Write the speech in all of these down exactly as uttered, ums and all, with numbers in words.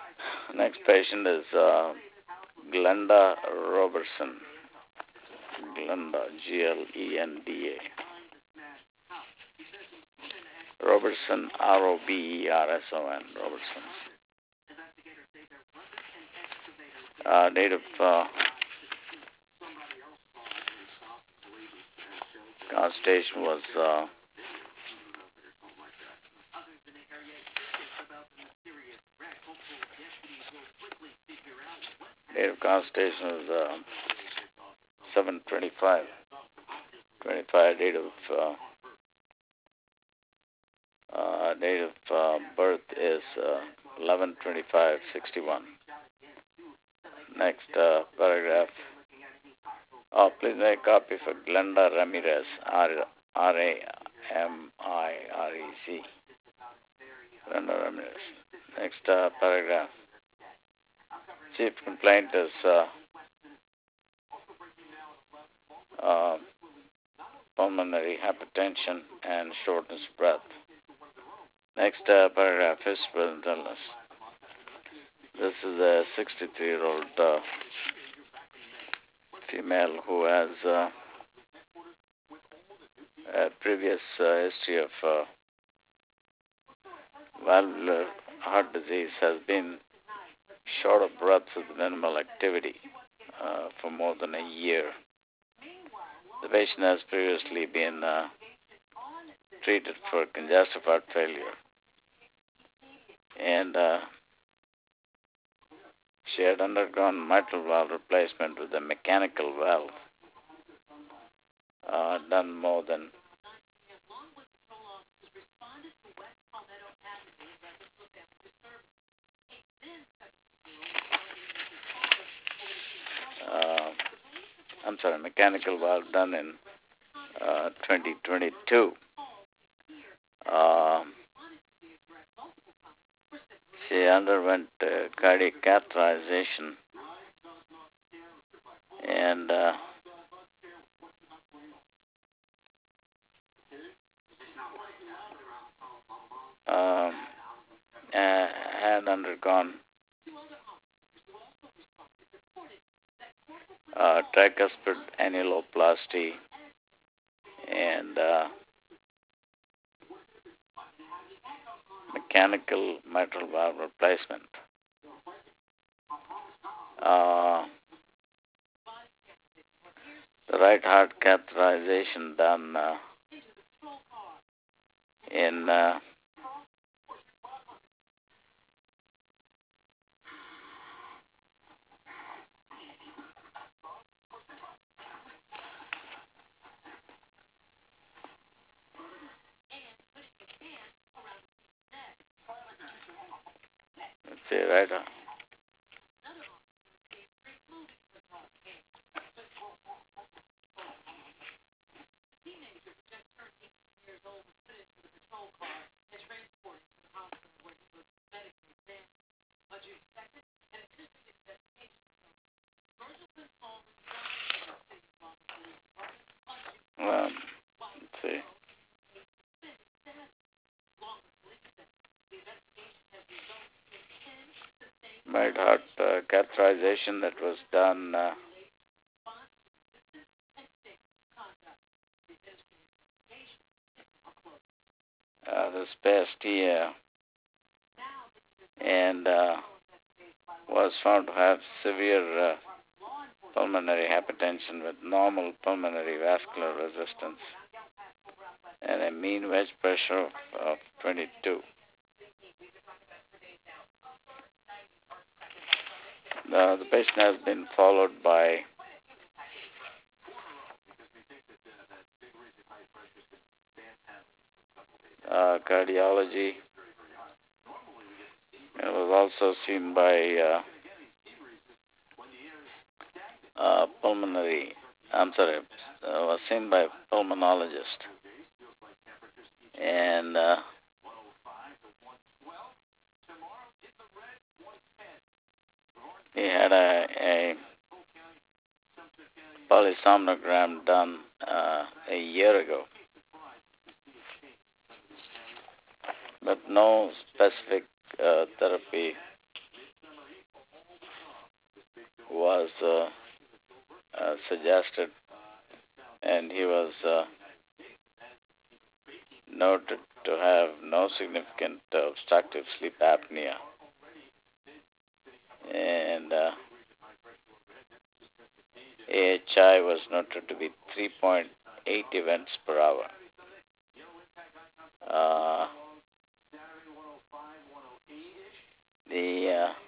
Next patient is uh, Glenda Robertson. Glenda, G L E N D A. Robertson, R O B E R S O N, Robertson. Uh, date of uh, consultation was uh, date of consultation was uh, seven twenty-five. twenty-five date of uh, uh, date of uh, birth is uh, eleven twenty-five sixty-one. Next uh, paragraph. Oh, please make a copy for Glenda Ramirez, R A M I R E Z. Glenda Ramirez. Next uh, paragraph. Chief complaint is uh, uh, pulmonary hypertension and shortness of breath. Next uh, paragraph, physical illness. This is a sixty-three-year-old uh, female who has uh, a previous uh, history of uh, valvular heart disease, has been short of breath with minimal activity uh, for more than a year. The patient has previously been uh, treated for congestive heart failure, and uh, she had undergone mitral valve replacement with a mechanical valve uh, done more than uh, I'm sorry, mechanical valve done in uh, twenty twenty-two. Uh, she underwent uh, cardiac catheterization and uh, um, uh, had undergone uh, tricuspid annuloplasty and uh, mechanical mitral valve replacement. Uh, the right heart catheterization done uh, in uh, let's see, right. Uh, um, let's see. Right heart uh, catheterization that was done uh, uh, this past year and uh, was found to have severe uh, pulmonary hypertension with normal pulmonary vascular resistance and a mean wedge pressure of, of twenty-two. Uh, the patient has been followed by uh, cardiology. It was also seen by uh, uh, pulmonary, I'm sorry, uh, was seen by a pulmonologist. And uh, he had a, a polysomnogram done uh, a year ago, but no specific uh, therapy was uh, uh, suggested, and he was uh, noted to have no significant uh, obstructive sleep apnea. And uh, A H I was noted to be three point eight events per hour. Uh, the uh,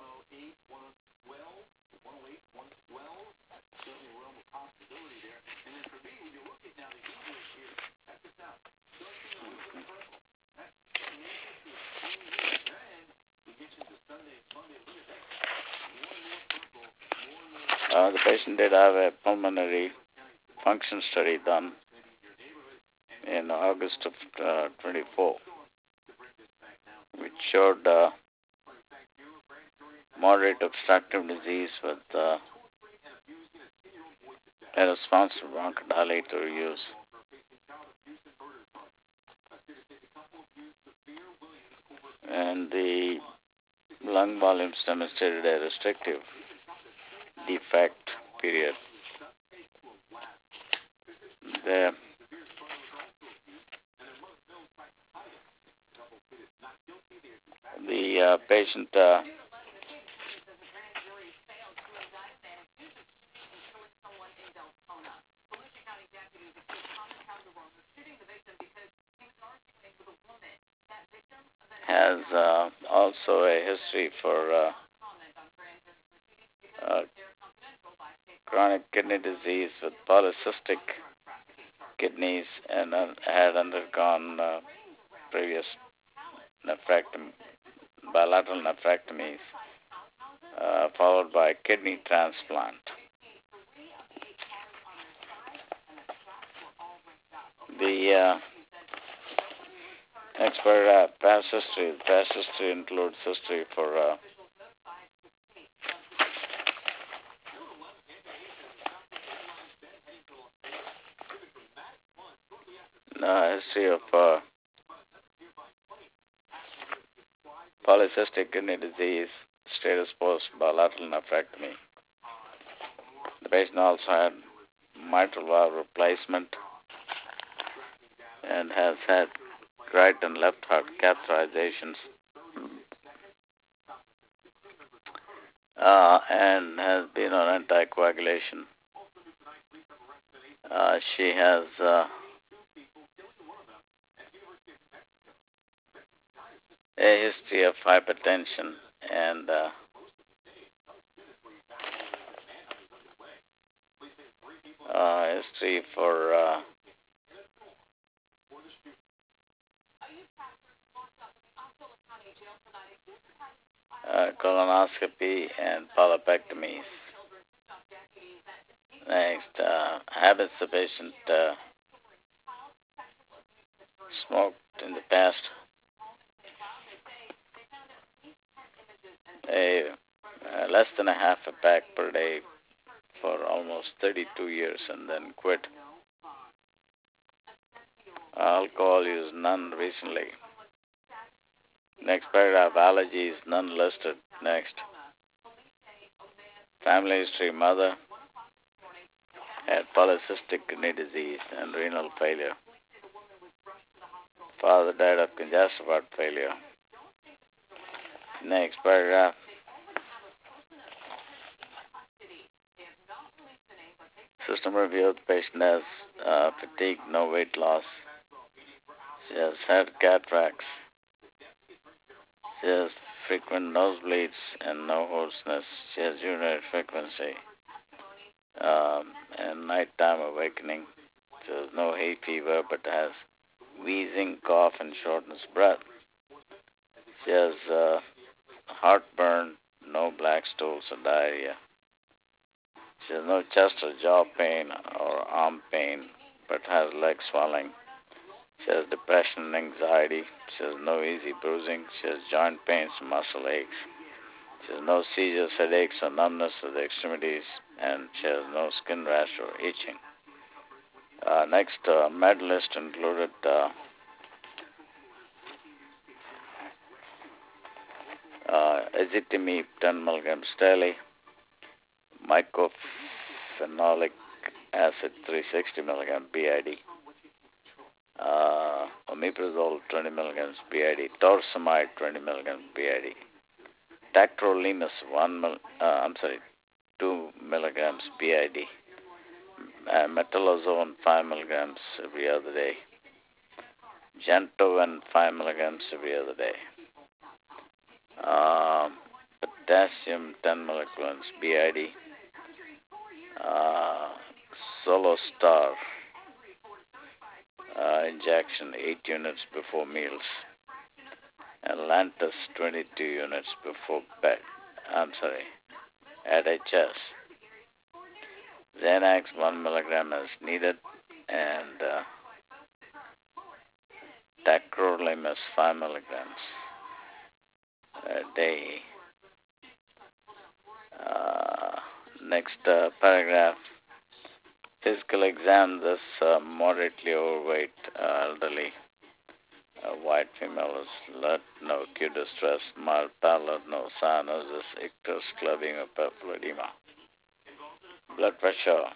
uh, the patient did have a pulmonary function study done in August of uh, twenty-four, which showed uh, moderate obstructive disease with uh, a response to bronchodilator use. And the lung volumes demonstrated a restrictive defect period. The, the uh, patient uh, has uh, also a history for uh, uh, chronic kidney disease with polycystic kidneys and uh, had undergone uh, previous nephrectomy, bilateral nephrectomies, uh, followed by kidney transplant. The uh, next part, uh, past history. The past history includes history for uh, uh, history of uh, polycystic kidney disease, status post bilateral nephrectomy. The patient also had mitral valve replacement and has had right and left heart catheterizations, uh, and has been on anticoagulation. Uh, she has uh, a history of hypertension and uh, uh, history for uh, uh, colonoscopy and polypectomies. Next, uh, habits the patient uh, smoked in the past. A uh, less than a half a pack per day for almost thirty-two years and then quit. Alcohol use none recently. Next paragraph, allergies none listed. Next, family history: mother had polycystic kidney disease and renal failure. Father died of congestive heart failure. Next paragraph, system review: the patient has uh, fatigue, no weight loss. She has had cataracts. She has frequent nosebleeds and no hoarseness. She has urinary frequency um, and nighttime awakening. She has no hay fever but has wheezing, cough, and shortness of breath. She has uh, heartburn, no black stools or diarrhea. She has no chest or jaw pain or arm pain but has leg swelling. She has depression and anxiety. She has no easy bruising. She has joint pains and muscle aches. She has no seizures, headaches, or numbness of the extremities, and she has no skin rash or itching. Uh, next, uh, med list included uh, uh, ezetimibe ten milligrams daily, mycophenolic acid three hundred sixty milligrams B I D, uh, omeprazole twenty milligrams B I D, torsemide twenty milligrams B I D, tacrolimus one mil, uh, I'm sorry, two milligrams B I D, uh, metalazone five milligrams every other day, Gentoven five milligrams every other day, uh, potassium ten milligrams B I D, uh, Solostar uh, injection eight units before meals, Atlantis twenty-two units before bed. I'm sorry, at H S. Xanax one milligram as needed, and uh, tacrolimus five milligrams a day. Uh, next uh, paragraph. Physical exam. This uh, moderately overweight uh, elderly uh, white female is alert, no acute distress, mild pallor, no cyanosis, ictus, clubbing, or peripheral edema. Blood pressure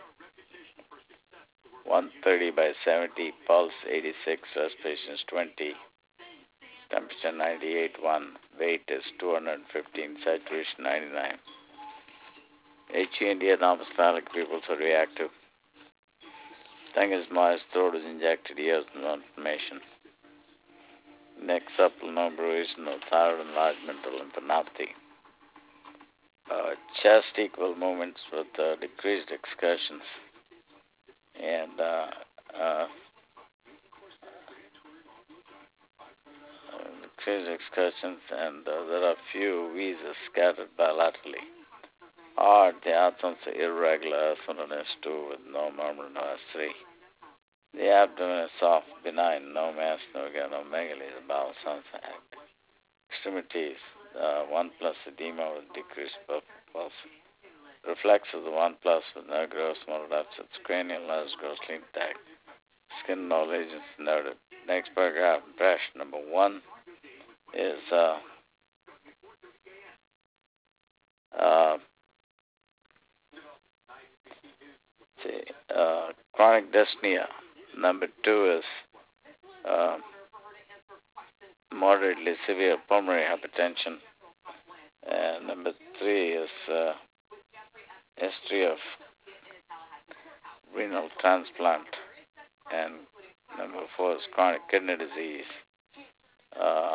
one thirty by seventy, pulse eighty-six, respiration is twenty, temperature ninety-eight point one, weight is two hundred fifteen, saturation ninety-nine. H E and D atmospheric pupils are reactive. Tongue is moist, throat is injected, ears no inflammation. Neck supple, no bruise, no thyroid enlargement or lymphadenopathy. Uh, chest equal movements with uh, decreased excursions. And uh, uh, decreased excursions, and uh, there are few wheezes scattered bilaterally. Heart, the absence of irregular S one and S two with no murmur, no S three. The abdomen is soft, benign, no mass, no megalomegaly, the bowel sounds active. Extremities, uh, one plus edema with decreased pulse. Reflex of the one plus with no gross motor deficits. Cranial nerves grossly intact. Skin no lesions noted. Next paragraph, impression number one is uh, uh, see, uh, chronic dyspnea. Number two is uh, moderately severe pulmonary hypertension. And number three is uh, history of renal transplant. And number four is chronic kidney disease. Uh,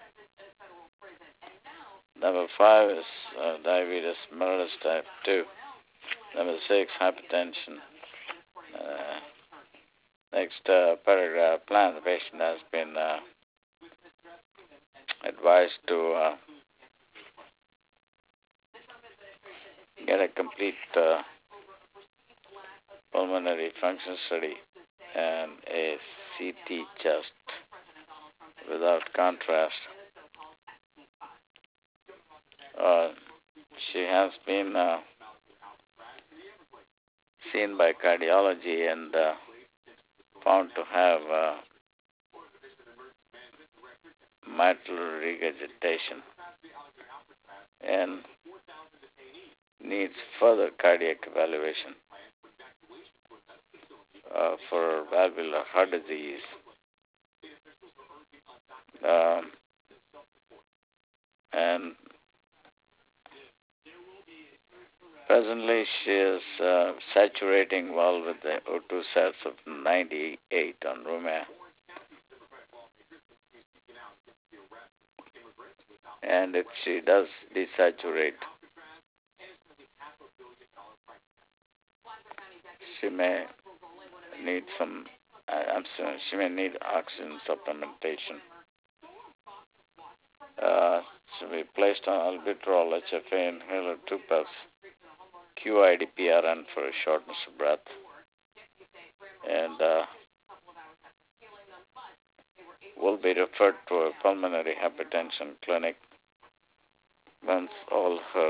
number five is uh, diabetes mellitus type two. Number six, hypertension. Uh, next uh, paragraph, plan. The patient has been uh, advised to uh, get a complete uh, pulmonary function study and a C T chest without contrast. Uh, she has been uh, seen by cardiology and uh, found to have uh, mitral regurgitation and needs further cardiac evaluation uh, for valvular heart disease. Um, and presently she is uh, saturating well with the O two sets of ninety-eight on room air. And if she does desaturate, she may need some, I'm sorry, she may need oxygen supplementation. Uh, she will be placed on albuterol, H F A inhaler two plus Q I D P R N for a shortness of breath. And uh, will be referred to a pulmonary hypertension clinic once all her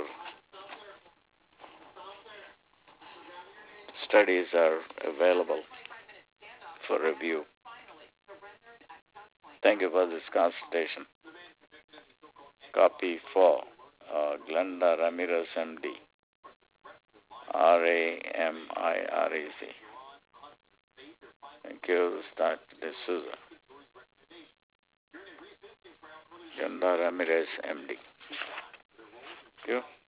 studies are available for review. Thank you for this consultation. Copy for uh, Glenda Ramirez, M D. R A M I R E Z. Thank you, Doctor D'Souza. Yonda Ramirez, M D. Thank you.